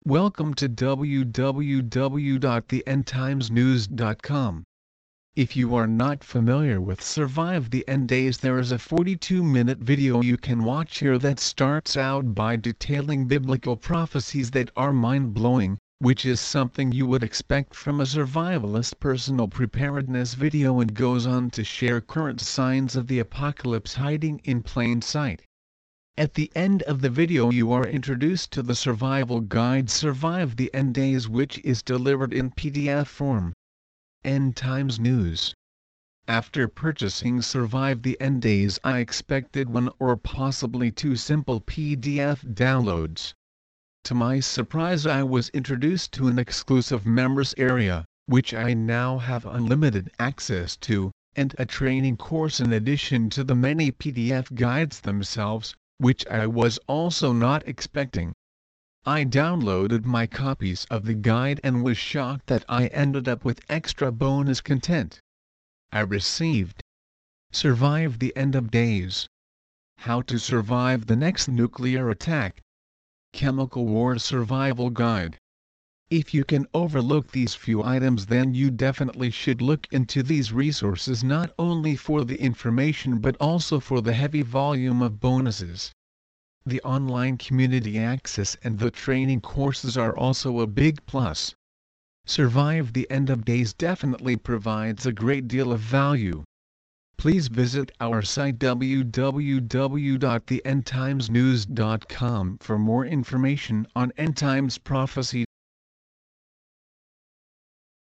Welcome to www.theendtimesnews.com. If you are not familiar with Survive the End Days, there is a 42-minute video you can watch here that starts out by detailing biblical prophecies that are mind-blowing, which is something you would expect from a survivalist personal preparedness video, and goes on to share current signs of the apocalypse hiding in plain sight. At the end of the video you are introduced to the survival guide Survive the End Days, which is delivered in PDF form. End Times News. After purchasing Survive the End Days, I expected one or possibly two simple PDF downloads. To my surprise, I was introduced to an exclusive members area, which I now have unlimited access to, and a training course in addition to the many PDF guides themselves, which I was also not expecting. I downloaded my copies of the guide and was shocked that I ended up with extra bonus content. I received Survive the End of Days, How to Survive the Next Nuclear Attack, Chemical War Survival Guide. If you can overlook these few items, then you definitely should look into these resources, not only for the information but also for the heavy volume of bonuses. The online community access and the training courses are also a big plus. Survive the End of Days definitely provides a great deal of value. Please visit our site www.theendtimesnews.com for more information on end times prophecy.